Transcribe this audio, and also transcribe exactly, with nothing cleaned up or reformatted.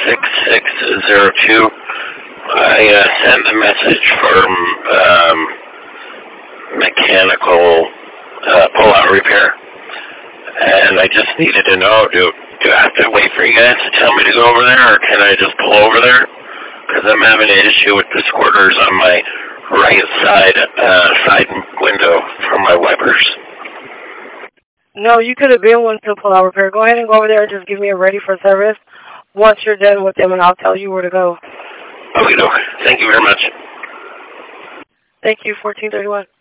six six zero two. I uh, sent a message for um, mechanical uh, pull-out repair, and I just needed to know, do, do I have to wait for you guys to tell me to go over there, or can I just pull over there? Because I'm having an issue with the squirters on my right side uh, side window from my wipers. No, you could have been one to pull out repair. Go ahead and go over there and just give me a ready for service once you're done with them, and I'll tell you where to go. Okay, okay. Thank you very much. Thank you, fourteen thirty-one.